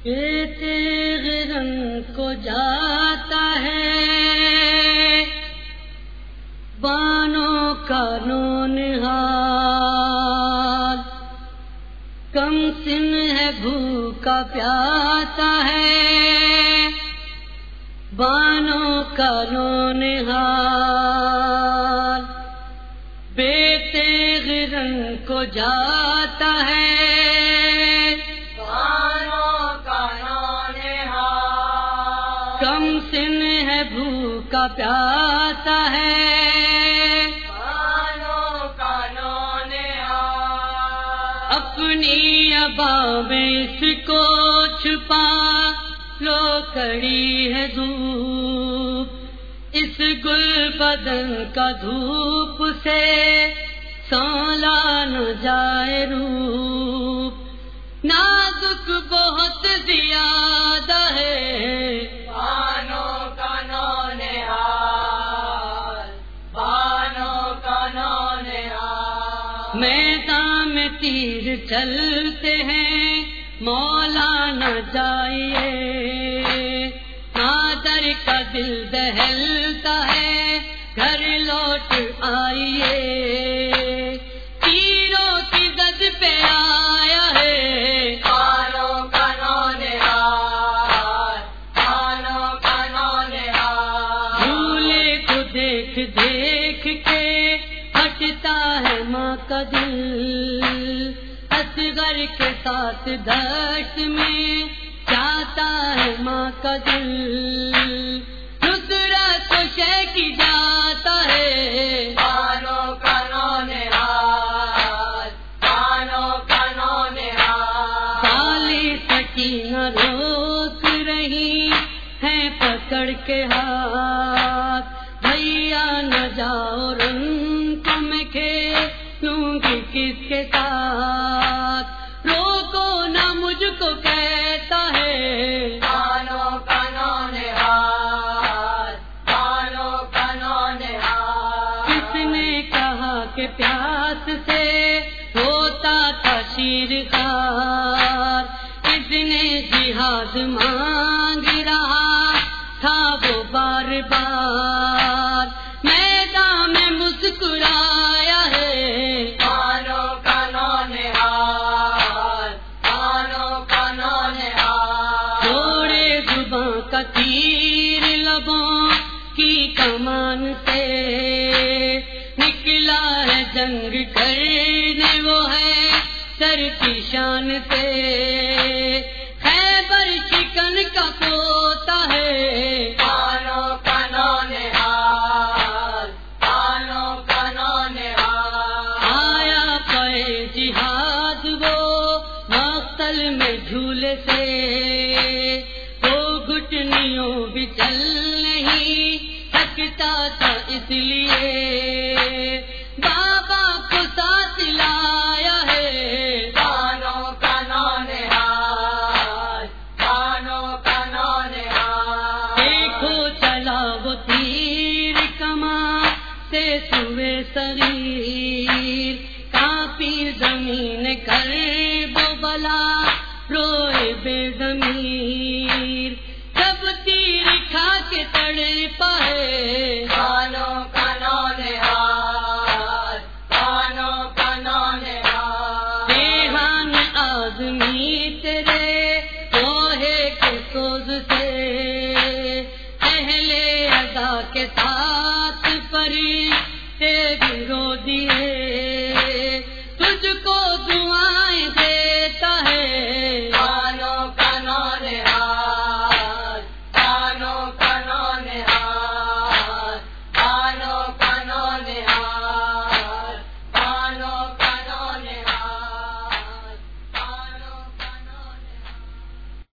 یہ تیغ رنگ کو جاتا ہے بانوں کا نونہال، کم سن ہے بھوکا پیاسا ہے بانوں کا نونہال، بے تیغ رنگ کو جاتا ہے بانوں کا نونہال، کم سن ہے بھوکا پیاسا ہے بانوں کا نونہال، اپنی ابا میں اس کو چھپا لو کڑی ہے دھوپ، اس گل بدن کا دھوپ سے سولا نہ جائے روپ، نازک بہت زیادہ ہے بانوں کا نونہال، بانوں کا نونہال، میدان میں تیر چلتے ہیں مولا نہ جائیے، مادر کا دل دہلتا ہے گھر لوٹ آئیے، تیروں کی زد پہ آیا ہے بانوں کا نونہال، بانوں کا نونہال، جھولے کو دیکھ دیکھ کے ہٹتا ہے ماں کا دل، اصغر کے ساتھ دشت میں جاتا ہے ماں کا دل، نصرت کو شے کی جاتا ہے بانوں کا نونہال، بانوں کا نونہال، سالی سکینہ روک رہی ہے پکڑ کے ہاتھ، بھیا نہ جاؤ رن کو میں کھیلوں گی کس کے ساتھ، روکو نہ مجھ کو کہتا ہے بانوں کا نونہال، بانوں کا نونہال، کس نے کہا کہ پیاس سے ہوتا تھا شیر خوار، کس نے جہاد مانگ رہا تھا وہ بار بار، میدان میں مسکرایا ہے بانوں کا نونہال، بانوں کا نونہال، چھوڑے زباں کا تیر لبوں کی کمان سے، نکلا ہے جنگ کرنے وہ ہے سر کی شان سے، خیبر شکن کا پوتا ہے بانوں کا نونہال، بانوں کا نونہال، آیا پے جہاد وہ مقتل میں جھولے سے، وہ گھٹنیوں بھی چل نہیں سکتا تھا اس لیے، بابا کو ساتھ لایا ہے بانوں کا نونہال، بانوں کا نونہال، دیکھو چلا وہ تیر کماں سے سوئے شریر، کانپی زمین کر وہ بلا روئے بے ضمیر، جب تیر کھا کے تڑپا ہے بانوں